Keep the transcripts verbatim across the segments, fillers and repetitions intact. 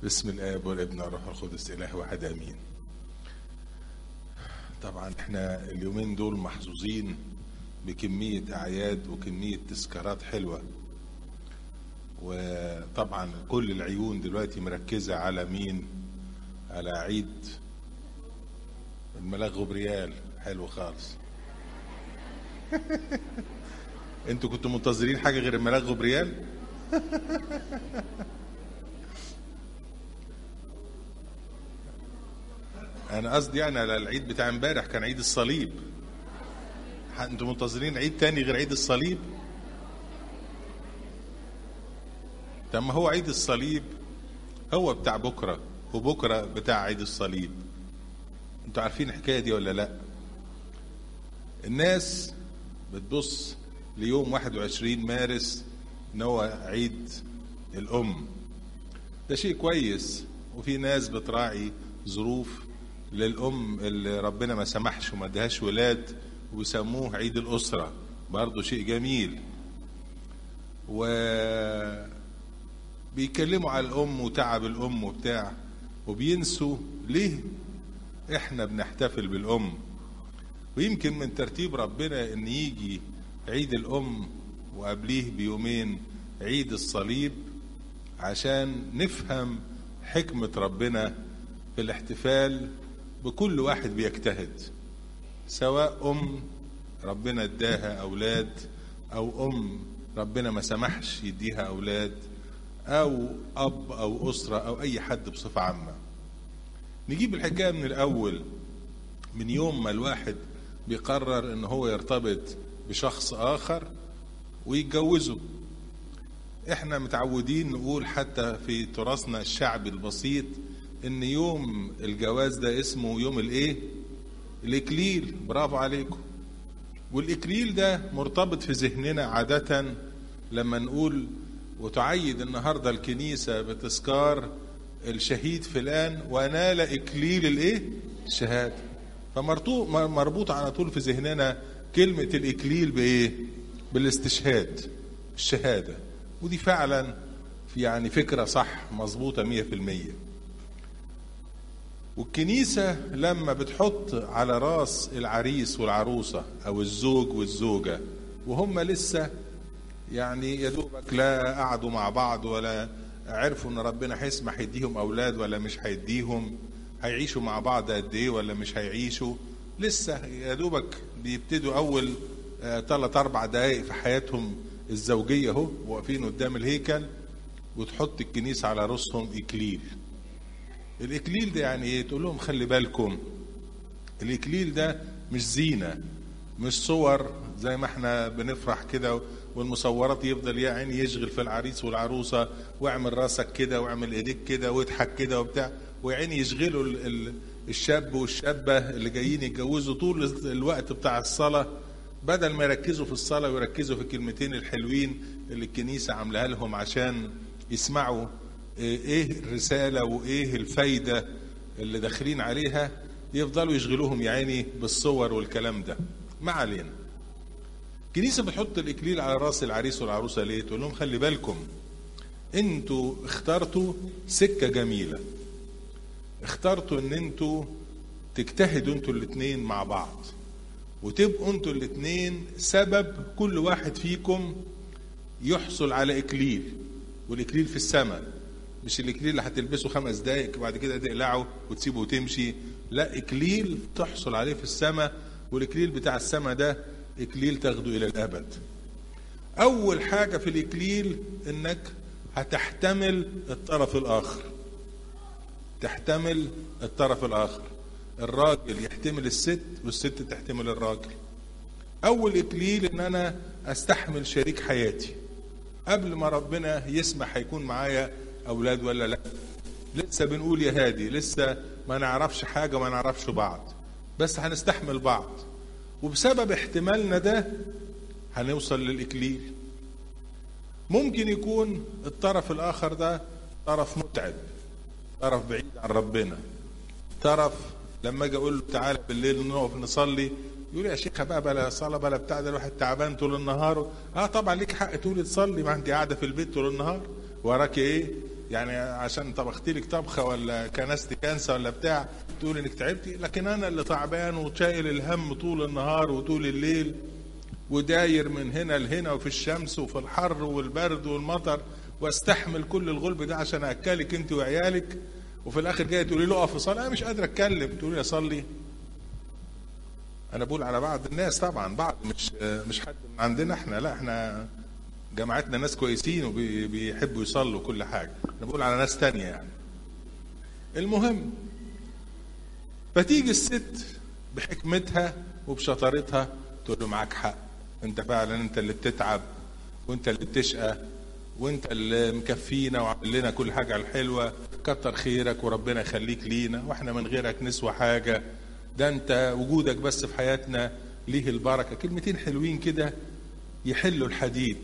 باسم الآب والابن والروح القدس إله واحد آمين. طبعا احنا اليومين دول محظوظين بكمية أعياد وكمية تذكارات حلوة، وطبعا كل العيون دلوقتي مركزة على مين؟ على عيد الملاك غبريال. حلو خالص. انتوا كنتوا منتظرين حاجة غير الملاك غبريال؟ انا قصدي يعني على العيد بتاع امبارح، كان عيد الصليب. انتوا منتظرين عيد تاني غير عيد الصليب؟ طب ما هو عيد الصليب هو بتاع بكرة، وبكرة بتاع عيد الصليب. انتوا عارفين الحكاية دي ولا لا؟ الناس بتبص ليوم واحد وعشرين مارس ان هو عيد الام. ده شيء كويس، وفي ناس بتراعي ظروف للأم اللي ربنا ما سمحش وما ادهاش ولاد، وبيسموه عيد الأسرة، برضو شيء جميل. وبيكلموا على الأم وتعب الأم وبتاع، وبينسوا ليه احنا بنحتفل بالأم. ويمكن من ترتيب ربنا ان يجي عيد الأم وقبليه بيومين عيد الصليب، عشان نفهم حكمة ربنا في الاحتفال بكل واحد بيجتهد، سواء أم ربنا اداها أولاد، أو أم ربنا ما سمحش يديها أولاد، أو أب أو أسرة أو أي حد بصفة عامة. نجيب الحكاية من الأول، من يوم ما الواحد بيقرر إن هو يرتبط بشخص آخر ويتجوزه. إحنا متعودين نقول حتى في تراثنا الشعبي البسيط ان يوم الجواز ده اسمه يوم الايه؟ الاكليل. برافو عليكم. والاكليل ده مرتبط في ذهننا عادة لما نقول وتعيد النهارده الكنيسة بتذكار الشهيد فلان ونال اكليل الايه؟ الشهادة. فمربوط على طول في ذهننا كلمة الاكليل بايه؟ بالاستشهاد، الشهادة. ودي فعلا يعني فكرة صح مظبوطة مية في المية. والكنيسة لما بتحط على راس العريس والعروسة أو الزوج والزوجة وهم لسه يعني يدوبك لا قعدوا مع بعض ولا عرفوا ان ربنا هيسمح يديهم أولاد ولا مش هيديهم، هيعيشوا مع بعض قد ايه ولا مش هيعيشوا، لسه يدوبك بيبتدوا أول ثلاث أربع دقايق في حياتهم الزوجية اهو واقفين قدام الهيكل، وتحط الكنيسة على راسهم إكليل. الإكليل ده يعني ايه؟ تقول لهم خلي بالكم، الإكليل ده مش زينة، مش صور زي ما احنا بنفرح كده والمصورات يفضل يا عيني يشغل في العريس والعروسة، واعمل راسك كده واعمل ايديك كده واضحك كده وبتاع، وعيني يشغلوا الشاب والشابة اللي جايين يتجوزوا طول الوقت بتاع الصلاة، بدل ما يركزوا في الصلاة ويركزوا في الكلمتين الحلوين اللي الكنيسة عاملاها لهم عشان يسمعوا ايه الرسالة وايه الفايدة اللي داخلين عليها، يفضلوا يشغلوهم يعني بالصور والكلام ده. ما علينا. الكنيسة بتحط الإكليل على راس العريس والعروسة ليه؟ تقول لهم خلي بالكم، انتوا اخترتوا سكة جميلة، اخترتوا ان انتوا تجتهدوا انتوا الاتنين مع بعض، وتبقوا انتوا الاتنين سبب كل واحد فيكم يحصل على إكليل. والإكليل في السماء، مش الإكليل اللي هتلبسه خمس دقايق وبعد كده تقلعه وتسيبه وتمشي، لا، إكليل تحصل عليه في السماء، والإكليل بتاع السماء ده إكليل تاخده إلى الأبد. أول حاجة في الإكليل إنك هتحتمل الطرف الآخر، تحتمل الطرف الآخر، الراجل يحتمل الست والست تحتمل الراجل. أول إكليل إن أنا أستحمل شريك حياتي قبل ما ربنا يسمح هيكون معايا أولاد ولا لا. لسه بنقول يا هادي، لسه ما نعرفش حاجة وما نعرفش بعض، بس هنستحمل بعض، وبسبب احتمالنا ده هنوصل للإكليل. ممكن يكون الطرف الآخر ده طرف متعب، طرف بعيد عن ربنا، طرف لما اجي اقول له تعالى بالليل نقف نصلي يقول يا شيخ بقى بلا صلاه بلا بتاع، ده الواحد تعبان طول النهار. اه طبعا ليك حق تقول تصلي، ما انت قاعده في البيت طول النهار، وراك ايه؟ يعني عشان طبختي لك طبخه ولا كنستي كنسه ولا بتاع تقول انك تعبتي، لكن انا اللي تعبان وشايل الهم طول النهار وطول الليل وداير من هنا لهنا وفي الشمس وفي الحر والبرد والمطر واستحمل كل الغلب ده عشان اكلك انت وعيالك، وفي الاخر جايه تقولي له اقف صلي، انا مش قادر اتكلم، تقولي لي اصلي. انا بقول على بعض الناس طبعا، بعض مش مش حد من عندنا احنا، لا احنا جماعتنا ناس كويسين وبيحبوا يصلوا كل حاجه، انا بقول على ناس تانية يعني. المهم فتيجي الست بحكمتها وبشطارتها تقول له معاك حق، انت فعلا انت اللي بتتعب وانت اللي بتشقى وانت اللي مكفينا وعامل لنا كل حاجه الحلوه، كتر خيرك وربنا يخليك لينا، واحنا من غيرك نسوى حاجه، ده انت وجودك بس في حياتنا ليه البركه. كلمتين حلوين كده يحلوا الحديد.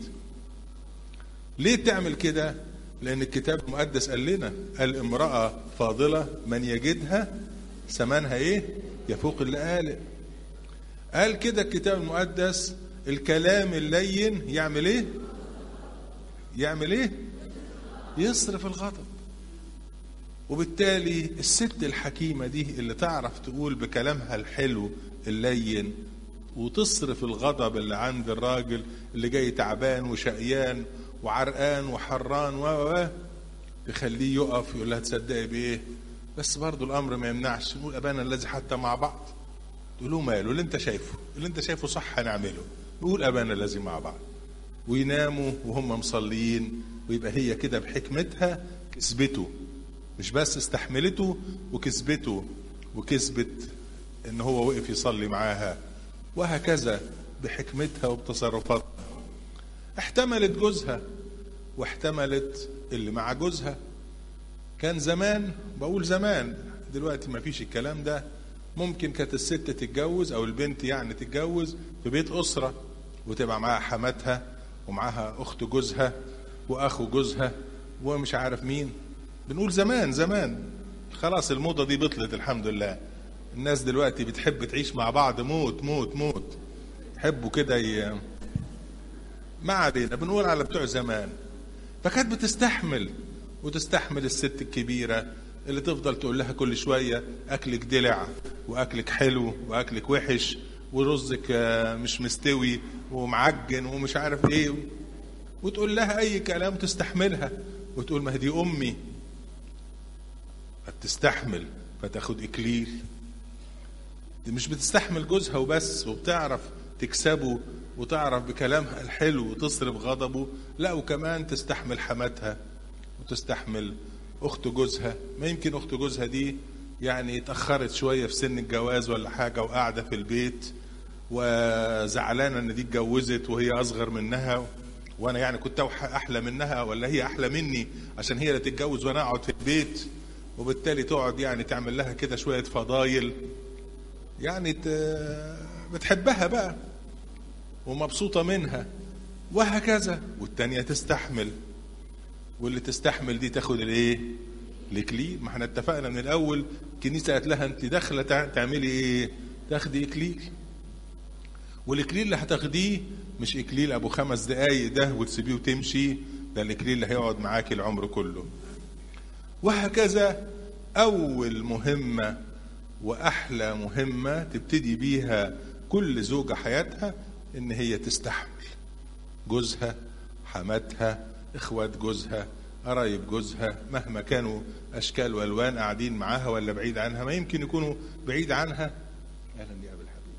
ليه تعمل كده؟ لان الكتاب المقدس قال لنا، قال امراه فاضله من يجدها ثمنها ايه؟ يفوق اللآلئ. قال كده الكتاب المقدس الكلام اللين يعمل ايه؟ يعمل ايه؟ يصرف الغضب. وبالتالي الست الحكيمة دي اللي تعرف تقول بكلامها الحلو اللين وتصرف الغضب اللي عند الراجل اللي جاي تعبان وشقيان وعرقان وحران و تخليه يقف يقول لها تصدقي بايه؟ بس برضو الامر ما يمنعش نقول ابانا الذي حتى مع بعض. تقول له ماله اللي انت شايفه، اللي انت شايفه صح هنعمله، نقول ابانا الذي مع بعض، ويناموا وهم مصليين، ويبقى هي كده بحكمتها كسبته، مش بس استحملته وكسبته وكسبت ان هو وقف يصلي معاها. وهكذا بحكمتها وبتصرفاتها احتملت جوزها واحتملت اللي مع جوزها. كان زمان، بقول زمان دلوقتي ما فيش الكلام ده، ممكن كانت الست تتجوز او البنت يعني تتجوز في بيت اسرة وتبقى معاها حماتها ومعاها اخت جوزها واخو جوزها ومش عارف مين. بنقول زمان زمان، خلاص الموضة دي بطلت الحمد لله. الناس دلوقتي بتحب تعيش مع بعض موت موت موت، يحبوا كده ي... ما علينا، بنقول على بتوع زمان. فكانت بتستحمل وتستحمل الست الكبيرة اللي تفضل تقول لها كل شوية أكلك دلع وأكلك حلو وأكلك وحش ورزك مش مستوي ومعجن ومش عارف إيه، وتقول لها أي كلام تستحملها وتقول ما هي دي أمي. هتستحمل فتاخد إكليل. دي مش بتستحمل جوزها وبس وبتعرف تكسبه وتعرف بكلامها الحلو وتصرف غضبه، لا وكمان تستحمل حماتها وتستحمل اخت جوزها. ما يمكن اخت جوزها دي يعني اتأخرت شوية في سن الجواز ولا حاجة وقاعدة في البيت وزعلانة ان دي اتجوزت وهي اصغر منها، وانا يعني كنت احلى منها ولا هي احلى مني عشان هي اللي تتجوز وانا اقعد في البيت، وبالتالي تقعد يعني تعمل لها كده شوية فضايل، يعني بتحبها بقى ومبسوطة منها وهكذا. والتانية تستحمل، واللي تستحمل دي تاخد الايه؟ الاكليل. ما احنا اتفقنا من الاول، الكنيسة قالت لها انت داخلة تعملي ايه؟ تاخدي اكليل. والاكليل اللي هتاخديه مش اكليل ابو خمس دقايق ده وتسيبيه وتمشي، ده الاكليل اللي هيقعد معاكي العمر كله. وهكذا اول مهمة واحلى مهمة تبتدي بيها كل زوجة حياتها ان هي تستحمل جوزها، حماتها، اخوات جوزها، قرايب جوزها، مهما كانوا اشكال والوان قاعدين معاها ولا بعيد عنها. ما يمكن يكونوا بعيد عنها، اهلا يا ابو الحبيب،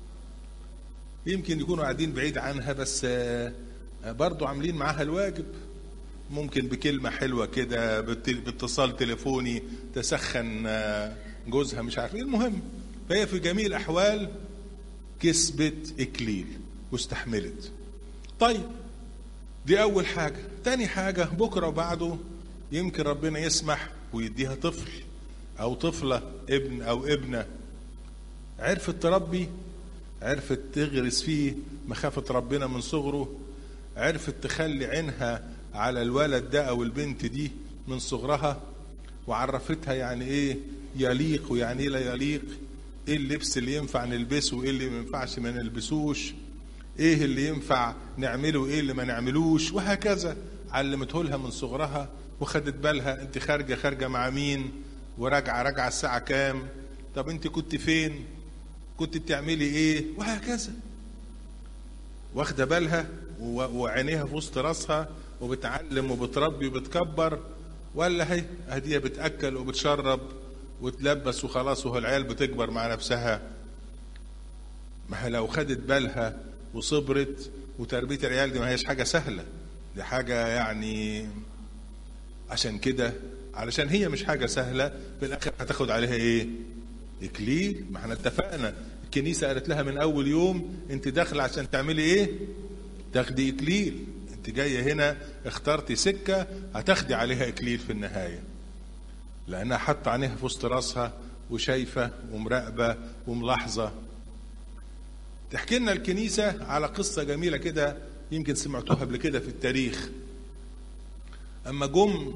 يمكن يكونوا قاعدين بعيد عنها بس برضو عاملين معاها الواجب. ممكن بكلمة حلوة كده، باتصال تليفوني تسخن جوزها، مش عارف ايه. المهم فهي في جميع الاحوال كسبت اكليل واستحملت. طيب دي اول حاجة. تاني حاجة، بكرة وبعده يمكن ربنا يسمح ويديها طفل او طفلة، ابن او ابنة، عرفت تربي، عرفت تغرس فيه مخافة ربنا من صغره، عرفت تخلي عينها على الولد ده او البنت دي من صغرها، وعرفتها يعني ايه يليق ويعني ايه لا يليق، ايه اللبس اللي ينفع نلبسه وايه اللي ما ينفعش ما نلبسوش، ايه اللي ينفع نعمله وايه اللي ما نعملوش، وهكذا. علمته لها من صغرها وخدت بالها انت خارجه خارجه مع مين، وراجعه راجعه الساعه كام، طب انت كنت فين، كنت بتعملي ايه، وهكذا. واخده بالها وعينيها في وسط راسها وبتعلم وبتربي وبتكبر، ولا هي هديه بتاكل وبتشرب وتلبس وخلاص، وهو العيال بتكبر مع نفسها. ما لو خدت بالها وصبرت، وتربيه العيال دي ما هيش حاجه سهله، دي حاجه يعني، عشان كده علشان هي مش حاجه سهله في الاخر هتاخد عليها ايه؟ اكليل. ما احنا اتفقنا الكنيسه قالت لها من اول يوم انت داخله عشان تعملي ايه؟ تاخدي اكليل. انت جايه هنا اخترتي سكه هتاخدي عليها اكليل في النهايه، لانها حاطه عينيها في وسط راسها وشايفه ومراقبه وملاحظه. تحكي لنا الكنيسه على قصه جميله كده، يمكن سمعتوها قبل كده في التاريخ. اما جم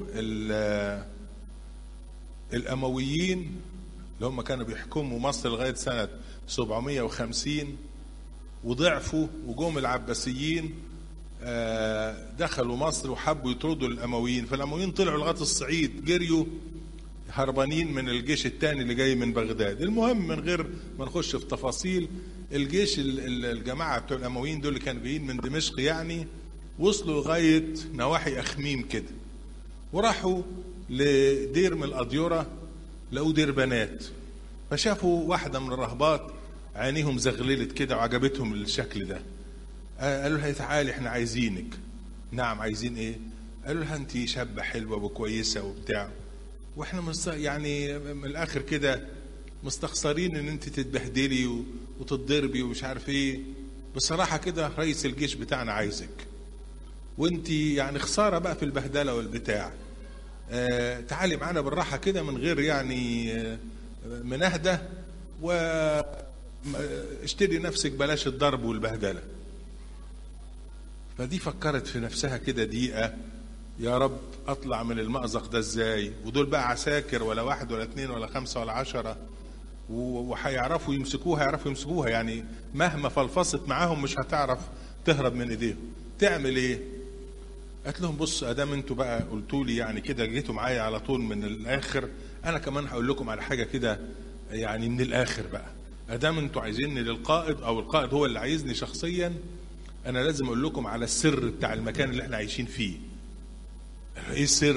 الامويين اللي هم كانوا بيحكموا مصر لغايه سنه سبعمية وخمسين وضعفوا، وجم العباسيين دخلوا مصر وحبوا يطردوا الامويين، فالامويين طلعوا لغايه الصعيد، جريوا هربانين من الجيش الثاني اللي جاي من بغداد. المهم من غير ما نخش في تفاصيل، الجيش الجماعه بتوع الامويين دول اللي كانوا جايين من دمشق يعني، وصلوا لغايه نواحي اخميم كده، وراحوا لدير من الاديره، لقوا دير بنات، فشافوا واحده من الرهبات عينيهم زغللت كده وعجبتهم الشكل ده. قالوا لها تعالي احنا عايزينك. نعم عايزين ايه؟ قالوا لها انت شابه حلوه وكويسه وبتاع، واحنا مست... يعني من الاخر كده مستخسرين ان انت تتبهدلي وتتضربي ومش عارف ايه، بصراحه كده رئيس الجيش بتاعنا عايزك، وانت يعني خساره بقى في البهدله والبتاع. آه تعالي معانا بالراحه كده من غير يعني آه منهده، واشتري نفسك بلاش الضرب والبهدله. فدي فكرت في نفسها كده دقيقه، يا رب اطلع من المأزق ده ازاي؟ ودول بقى عساكر، ولا واحد ولا اتنين ولا خمسه ولا عشره، وهيعرفوا يمسكوها، يعرفوا يمسكوها يعني، مهما فلفصت معاهم مش هتعرف تهرب من ايديهم. تعمل ايه؟ قالت لهم بص، ادام انتوا بقى قلتوا لي يعني كده، جيتوا معايا على طول من الاخر، انا كمان هقول لكم على حاجه كده يعني من الاخر بقى. ادام انتوا عايزيني للقائد، او القائد هو اللي عايزني شخصيا، انا لازم اقول لكم على السر بتاع المكان اللي احنا عايشين فيه. ايه السر؟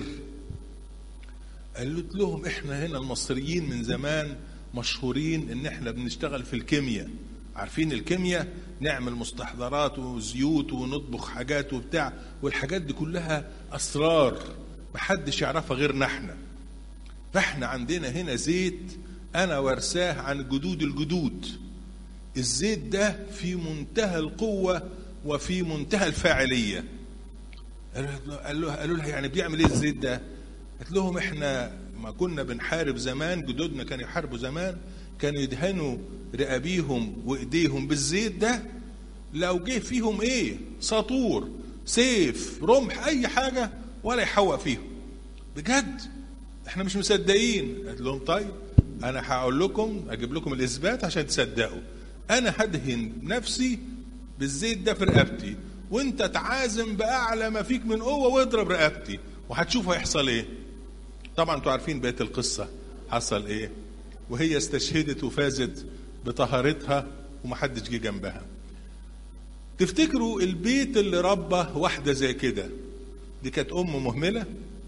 قالت لهم احنا هنا المصريين من زمان مشهورين ان احنا بنشتغل في الكيمياء، عارفين الكيمياء، نعمل مستحضرات وزيوت ونطبخ حاجات وبتاع، والحاجات دي كلها اسرار محدش يعرفها غيرنا احنا. فاحنا عندنا هنا زيت انا ورثاه عن جدود الجدود، الزيت ده في منتهى القوة وفي منتهى الفاعلية. قالوا لها يعني بيعمل ايه الزيت ده؟ قلت لهم احنا ما كنا بنحارب زمان، جدودنا كانوا يحاربوا زمان، كانوا يدهنوا رقابيهم وايديهم بالزيت ده، لو جه فيهم ايه، ساطور، سيف، رمح، اي حاجه ولا يحوق فيهم. بجد احنا مش مصدقين. قلت لهم طيب انا هقول لكم، اجيب لكم الاثبات عشان تصدقوا. انا هدهن نفسي بالزيت ده في رقبتي، وانت تعازم باعلى ما فيك من قوه واضرب رقبتي وهتشوف هيحصل ايه. طبعا انتوا عارفين بقيه القصه حصل ايه، وهي استشهدت وفازت بطهارتها ومحدش جه جنبها. تفتكروا البيت اللي ربى واحده زي كده دي كانت ام مهمله؟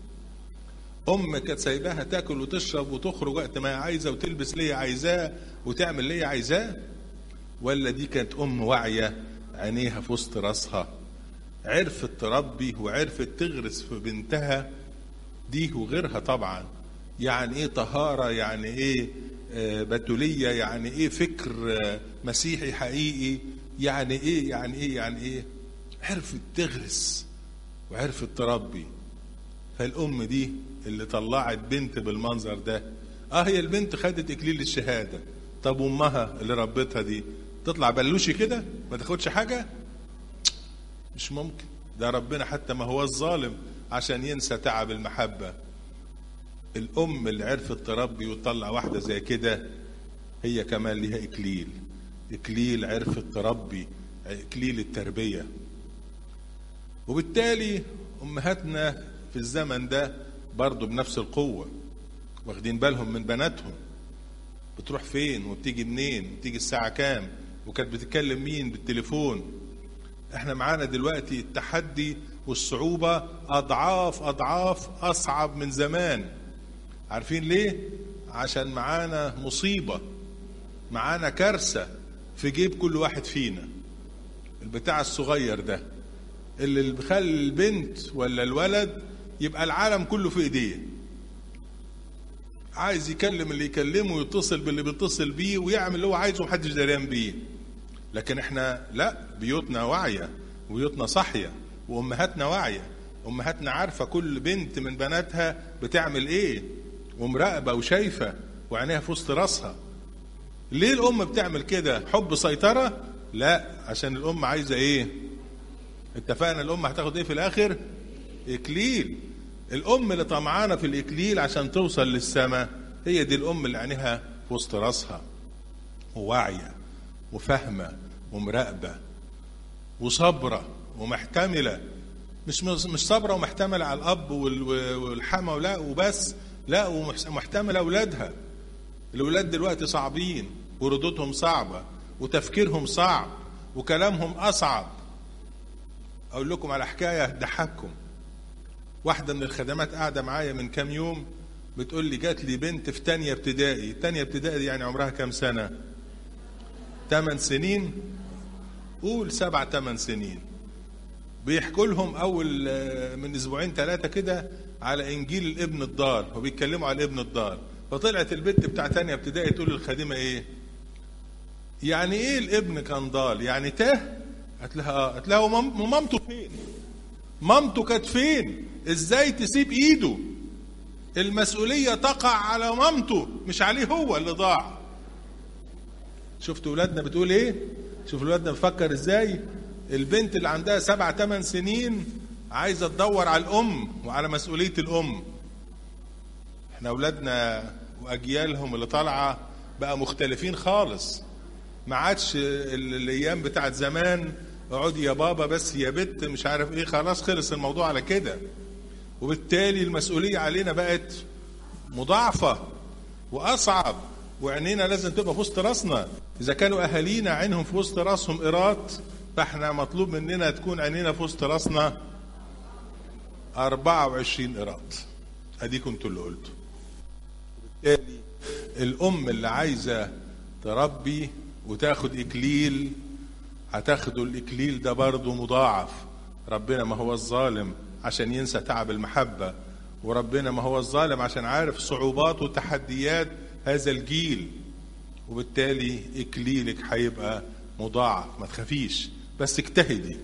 ام كانت سايباها تاكل وتشرب وتخرج وقت ما هي عايزه وتلبس اللي هي عايزاه وتعمل اللي هي عايزاه؟ ولا دي كانت ام واعيه عينيها في وسط راسها، عرفت تربي وعرفت تغرس في بنتها دي وغيرها طبعا يعني ايه طهارة، يعني ايه آه بتولية، يعني ايه فكر آه مسيحي حقيقي، يعني ايه يعني ايه يعني ايه عرفت تغرس وعرفت تربي. فالام دي اللي طلعت بنت بالمنظر ده، اه هي البنت خدت اكليل الشهادة، طب امها اللي ربتها دي تطلع بلوشي كده ما تاخدش حاجة؟ مش ممكن. ده ربنا حتى ما هو الظالم عشان ينسى تعب المحبة. الأم اللي عرفت تربي وتطلع واحدة زي كده هي كمان لها إكليل، إكليل عرفت تربي، إكليل التربية. وبالتالي أمهاتنا في الزمن ده برضو بنفس القوة، واخدين بالهم من بناتهم بتروح فين وبتيجي منين، بتيجي الساعة كام، وكانت بتتكلم مين بالتليفون. احنا معانا دلوقتي التحدي والصعوبة أضعاف أضعاف أصعب من زمان. عارفين ليه؟ عشان معانا مصيبة، معانا كارثة في جيب كل واحد فينا. البتاع الصغير ده اللي بيخلي البنت ولا الولد يبقى العالم كله في ايديه، عايز يكلم اللي يكلمه ويتصل باللي بيتصل بيه ويعمل اللي هو عايزه ومحدش دريان بيه. لكن احنا لا، بيوتنا واعية وبيوتنا صاحية وامهاتنا واعية، امهاتنا عارفة كل بنت من بناتها بتعمل ايه ومراقبة وشايفة وعينيها في وسط راسها. ليه الام بتعمل كده؟ حب سيطرة؟ لا، عشان الام عايزة ايه؟ اتفقنا الام هتاخد ايه في الاخر؟ اكليل. الام اللي طمعانة في الاكليل عشان توصل للسماء هي دي الام اللي عينيها في وسط راسها وواعية وفاهمة ومراقبة وصبرة ومحتملة. مش مش صبرة ومحتملة على الاب والحما ولا وبس، لا، ومحتملة اولادها. الاولاد دلوقتي صعبين وردودهم صعبة وتفكيرهم صعب وكلامهم اصعب. اقول لكم على حكاية تضحككم. واحدة من الخدمات قاعدة معايا من كام يوم بتقول لي جات لي بنت في تانية ابتدائي. تانية ابتدائي يعني عمرها كام سنة؟ تمن سنين، قول سبع تمن سنين. بيحكوا لهم اول من اسبوعين ثلاثة كده على انجيل الابن الضال وبيتكلموا على الابن الضال. فطلعت البنت بتاع تانية ابتدائي تقول للخادمة ايه؟ يعني ايه الابن كان ضال؟ يعني تاه؟ قالت لها اه. قالت لها مامته فين؟ مامته كانت فين؟ ازاي تسيب ايده؟ المسؤولية تقع على مامته مش عليه هو اللي ضاع. شفتوا ولادنا بتقول ايه؟ شوفوا ولادنا بفكر ازاي؟ البنت اللي عندها سبع تمن سنين عايزة تدور على الام وعلى مسؤولية الام. احنا ولادنا واجيالهم اللي طالعة بقى مختلفين خالص. ما عادش الايام بتاعت زمان اقعدي يا بابا بس يا بت مش عارف ايه، خلاص خلص الموضوع على كده. وبالتالي المسؤولية علينا بقت مضاعفة واصعب، وعينينا لازم تبقى في وسط راسنا. اذا كانوا اهالينا عينهم في وسط راسهم قراط، فاحنا مطلوب مننا تكون عينينا في وسط راسنا أربعة وعشرين قراط. اديكم انتوا اللي قلتوا. بالتالي الام اللي عايزة تربي وتاخد اكليل هتاخدوا الاكليل ده برضه مضاعف. ربنا ما هو الظالم عشان ينسى تعب المحبة، وربنا ما هو الظالم عشان عارف صعوبات وتحديات هذا الجيل. وبالتالي اكليلك هيبقى مضاعف. ما تخافيش، بس اجتهدي،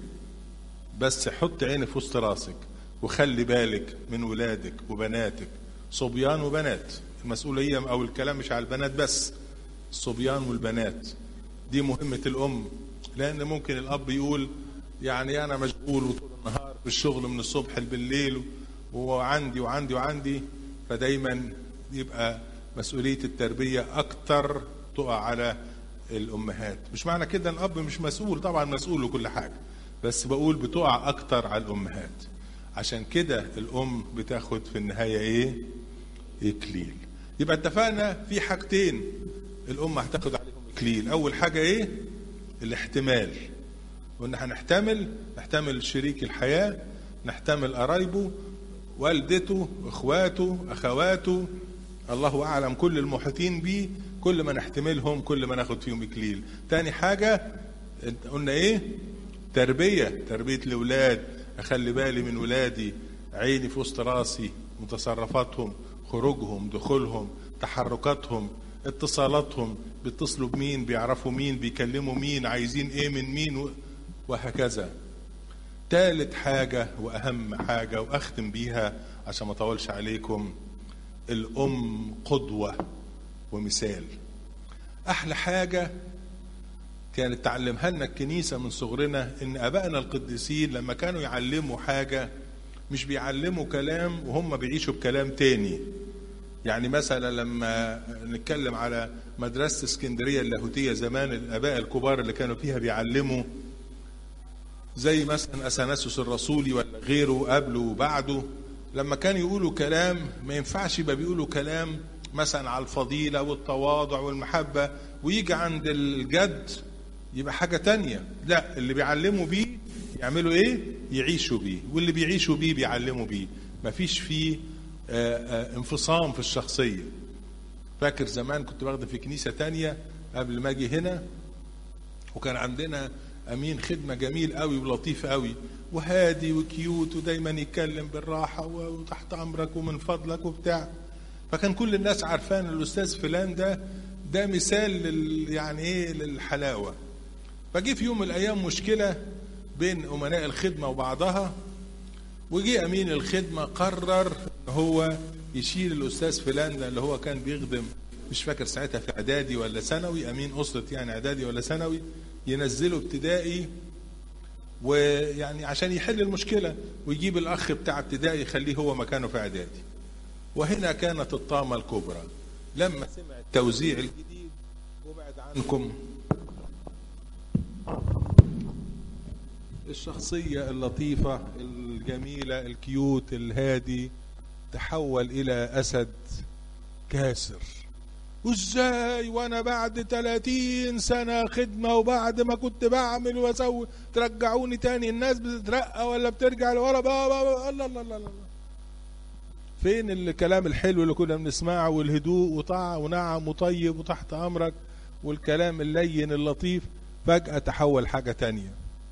بس حط عينك في وسط راسك وخلي بالك من ولادك وبناتك، صبيان وبنات. المسؤولية او الكلام مش على البنات بس، الصبيان والبنات. دي مهمة الام. لان ممكن الاب يقول يعني انا مشغول وطول النهار في الشغل من الصبح بالليل وعندي وعندي وعندي، فدايما يبقى مسؤولية التربية اكتر تقع على الامهات. مش معنى كده الاب مش مسؤول، طبعا مسؤول وكل حاجة، بس بقول بتقع اكتر على الامهات. عشان كده الام بتاخد في النهاية ايه؟ اكليل. يبقى اتفقنا في حاجتين الام هتاخد عليهم اكليل. اول حاجة ايه؟ الاحتمال. قلنا هنحتمل، نحتمل شريك الحياة، نحتمل قرايبه، والدته، اخواته، اخواته، الله اعلم كل المحيطين بيه. كل ما نحتملهم كل ما ناخد فيهم اكليل. تاني حاجة قلنا ايه؟ تربية. تربية الاولاد، اخلي بالي من ولادي، عيني في وسط راسي، متصرفاتهم، خروجهم، دخولهم، تحركاتهم، اتصالاتهم، بيتصلوا بمين، بيعرفوا مين، بيكلموا مين، عايزين ايه من مين، وهكذا. ثالث حاجة واهم حاجة واختم بيها عشان ما اطولش عليكم، الام قدوة ومثال. احلى حاجة كانت تعلمها لنا الكنيسة من صغرنا ان ابائنا القديسين لما كانوا يعلموا حاجة مش بيعلموا كلام وهم بيعيشوا بكلام تاني. يعني مثلا لما نتكلم على مدرسة اسكندرية اللاهوتية زمان، الاباء الكبار اللي كانوا فيها بيعلموا زي مثلا اثناسيوس الرسولي ولا غيره قبله وبعده، لما كانوا يقولوا كلام ما ينفعش يبقى بيقولوا كلام مثلا على الفضيلة والتواضع والمحبة ويجي عند الجد يبقى حاجة تانية. لا، اللي بيعلموا بيه يعملوا ايه؟ يعيشوا بيه، واللي بيعيشوا بيه بيعلموا بيه. مفيش فيه آآ آآ انفصام في الشخصية. فاكر زمان كنت بخدم في كنيسة تانية قبل ما اجي هنا، وكان عندنا امين خدمة جميل قوي ولطيف قوي وهادي وكيوت ودايما يتكلم بالراحة وتحت امرك ومن فضلك وبتاع. فكان كل الناس عارفان الاستاذ فلان ده ده مثال لل يعني ايه للحلاوة. فجي في يوم من الايام مشكلة بين امناء الخدمة وبعضها، وجي امين الخدمة قرر ان هو يشيل الاستاذ فلان ده اللي هو كان بيخدم مش فاكر ساعتها في اعدادي ولا ثانوي، امين اسرة يعني اعدادي ولا ثانوي، ينزله ابتدائي، ويعني عشان يحل المشكلة، ويجيب الاخ بتاع ابتدائي يخليه هو مكانه في اعدادي. وهنا كانت الطامة الكبرى لما سمع التوزيع الجديد. وبعد عنكم الشخصية اللطيفة الجميلة الكيوت الهادي تحول إلى أسد كاسر. وإزاي وأنا بعد ثلاثين سنة خدمة وبعد ما كنت بعمل وأسوي ترجعوني تاني؟ الناس بتترقى ولا بترجع لورا؟ بابا الله الله الله الله. فين الكلام الحلو اللي كنا بنسمعه والهدوء وطاعة ونعم وطيب وتحت أمرك والكلام اللين اللطيف؟ فجأة تحول حاجة تانية.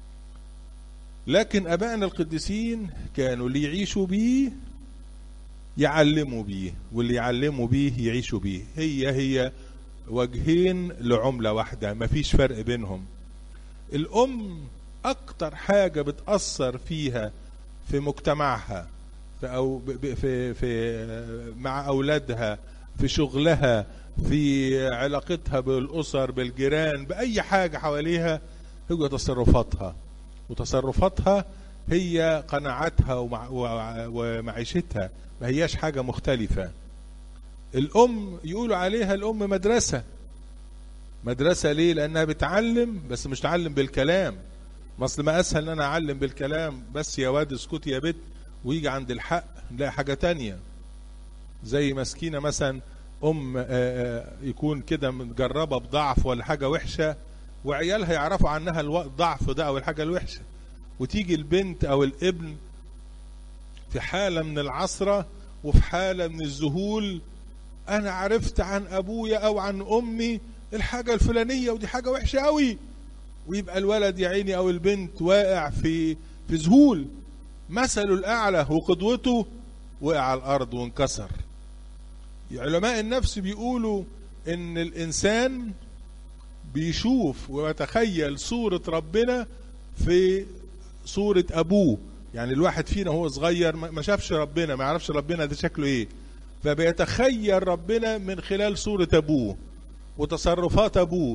لكن أبائنا القديسين كانوا اللي يعيشوا بيه يعلموا بيه، واللي يعلموا بيه يعيشوا بيه. هي هي وجهين لعملة واحدة، مفيش فرق بينهم. الأم أكتر حاجة بتأثر فيها في مجتمعها في أو في في مع أولادها، في شغلها، في علاقتها بالأسر، بالجيران، بأي حاجة حواليها، هي تصرفاتها. وتصرفاتها هي قناعاتها ومعيشتها، ما هياش حاجة مختلفة. الأم يقولوا عليها الأم مدرسة. مدرسة ليه؟ لأنها بتعلم، بس مش تعلم بالكلام. مصل ما أسهل أن أنا أعلم بالكلام بس يا واد اسكت يا بت، ويجي عند الحق لا حاجة تانية. زي مسكينة مثلا أم يكون كده متجربة بضعف ولا حاجة وحشة، وعيالها يعرفوا عنها الضعف ده أو الحاجة الوحشة، وتيجي البنت أو الابن في حالة من العصرة وفي حالة من الذهول، أنا عرفت عن أبويا أو عن أمي الحاجة الفلانية ودي حاجة وحشة قوي، ويبقى الولد يا عيني أو البنت واقع في في ذهول. مثله الأعلى وقدوته وقع على الأرض وانكسر. علماء النفس بيقولوا إن الإنسان بيشوف ويتخيل صورة ربنا في صورة أبوه. يعني الواحد فينا هو صغير ما شافش ربنا، ما يعرفش ربنا ده شكله إيه، فبيتخيل ربنا من خلال صورة أبوه وتصرفات أبوه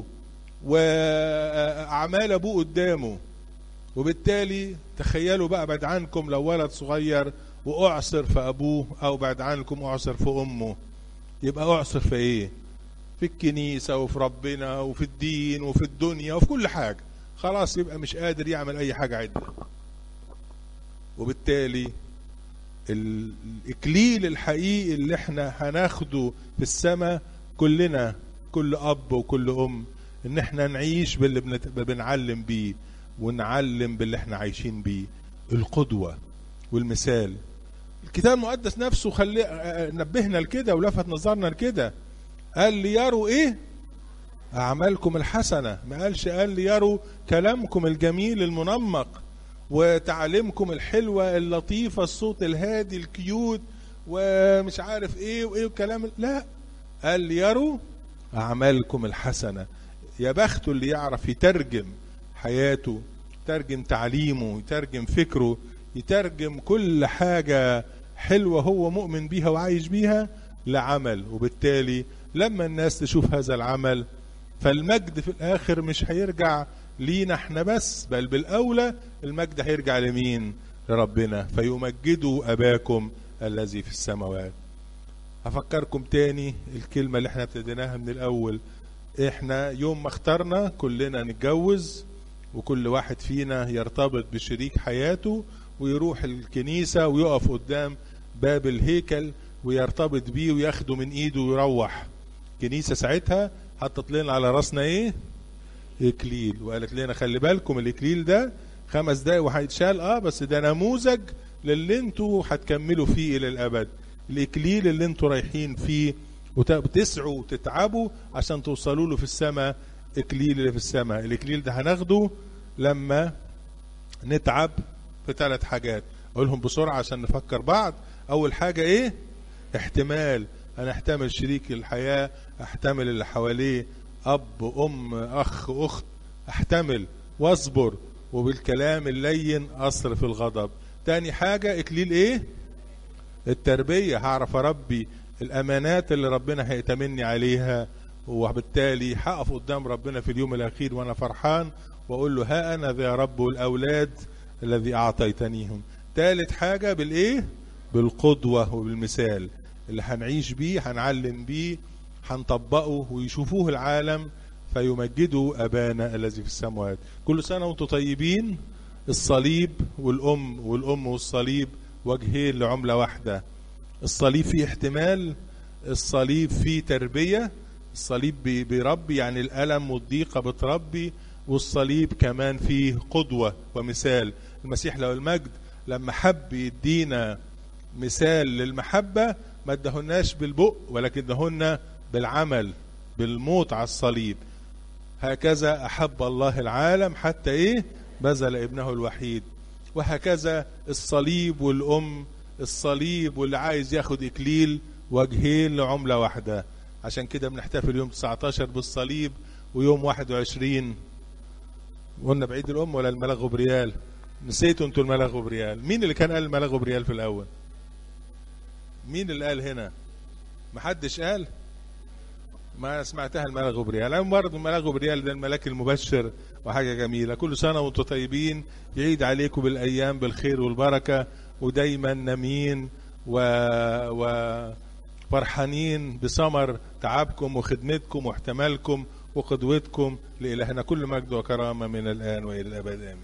وأعمال أبوه قدامه. وبالتالي تخيلوا بقى بعد عنكم لو ولد صغير وأعصر في أبوه، أو بعد عنكم أعصر في أمه، يبقى أعصر في إيه؟ في الكنيسة وفي ربنا وفي الدين وفي الدنيا وفي كل حاجة. خلاص يبقى مش قادر يعمل أي حاجة عدة. وبالتالي الإكليل الحقيقي اللي احنا هناخده في السماء كلنا، كل أب وكل أم، إن احنا نعيش باللي بنعلم بيه ونعلم باللي احنا عايشين بيه، القدوة والمثال. الكتاب المقدس نفسه خلي نبهنا لكده ولفت نظرنا لكده. قال لي يروا ايه؟ أعمالكم الحسنة. ما قالش قال لي يروا كلامكم الجميل المنمق وتعليمكم الحلوة اللطيفة، الصوت الهادي الكيوت ومش عارف ايه وايه وكلام. لا، قال لي يروا أعمالكم الحسنة. يا بخته اللي يعرف يترجم حياته، يترجم تعليمه، يترجم فكره، يترجم كل حاجة حلوة هو مؤمن بيها وعايش بيها لعمل. وبالتالي لما الناس تشوف هذا العمل فالمجد في الآخر مش هيرجع لينا احنا بس، بل بالأولى المجد هيرجع لمين؟ لربنا. فيمجدوا أباكم الذي في السماوات. هفكركم تاني الكلمة اللي احنا ابتديناها من الأول. احنا يوم ما اخترنا كلنا نتجوز، وكل واحد فينا يرتبط بشريك حياته ويروح الكنيسة ويقف قدام باب الهيكل ويرتبط بيه وياخده من ايده ويروح. كنيسة ساعتها حطت لنا على راسنا ايه؟ اكليل، وقالت لنا خلي بالكم الاكليل ده خمس دقايق وهيتشال، اه بس ده نموذج للي انتوا هتكملوا فيه الى الابد. الاكليل اللي انتوا رايحين فيه وتسعوا وتتعبوا عشان توصلوا له في السماء، اكليل اللي في السماء. الاكليل ده هناخده لما نتعب في ثلاث حاجات، اقولهم بسرعة عشان نفكر بعض. اول حاجة ايه؟ احتمال. انا احتمل شريك الحياة، احتمل اللي حواليه، اب ام اخ اخت، احتمل واصبر، وبالكلام اللين اصرف الغضب. تاني حاجة اكليل ايه؟ التربية. هعرف اربي الامانات اللي ربنا هيتمني عليها، وبالتالي هقف قدام ربنا في اليوم الاخير وانا فرحان واقول له ها انا ذا يا رب والاولاد الذي اعطيتنيهم. ثالث حاجة بالايه؟ بالقدوة وبالمثال اللي هنعيش بيه، هنعلم بيه، هنطبقه ويشوفوه العالم فيمجدوا ابانا الذي في السماوات. كل سنة وانتم طيبين. الصليب والام والام والصليب وجهين لعملة واحدة. الصليب فيه احتمال، الصليب فيه تربية، الصليب بيربي يعني الألم والضيقة بتربي، والصليب كمان فيه قدوة ومثال. المسيح له المجد لما حب يدينا مثال للمحبة ما ادهناش بالبق ولكن دهنا بالعمل، بالموت على الصليب. هكذا أحب الله العالم حتى إيه؟ بذل ابنه الوحيد. وهكذا الصليب والأم، الصليب واللي عايز ياخد إكليل وجهين لعملة واحدة. عشان كده بنحتفل يوم تسعة عشر بالصليب، ويوم واحد وعشرين قلنا بعيد الأم ولا الملاك غبريال؟ نسيتوا انتوا الملاك غبريال. مين اللي كان قال الملاك غبريال في الأول؟ مين اللي قال هنا؟ محدش قال؟ ما سمعتها الملاك غبريال. أنا برضه الملاك غبريال ده الملاك المبشر وحاجة جميلة. كل سنة وانتم طيبين، يعيد عليكم بالأيام بالخير والبركة، ودايما نامين و... وفرحانين بثمر تعبكم وخدمتكم واحتمالكم وقدوتكم. لإلهنا كل مجد وكرامة من الآن وإلى الأبد آمين.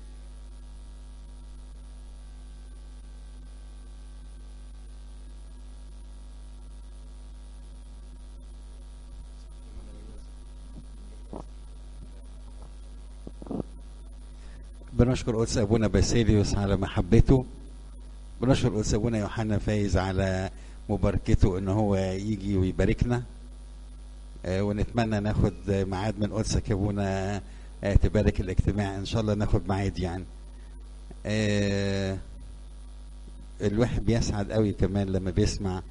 بنشكر قدس أبونا باسيليوس على محبته. بنشكر قدس أبونا يوحنا فايز على مباركته إن هو يجي ويباركنا. آه ونتمنى ناخد ميعاد من قدسك يا أبونا، آه تبارك الاجتماع إن شاء الله. ناخد ميعاد يعني. آه الواحد بيسعد قوي كمان لما بيسمع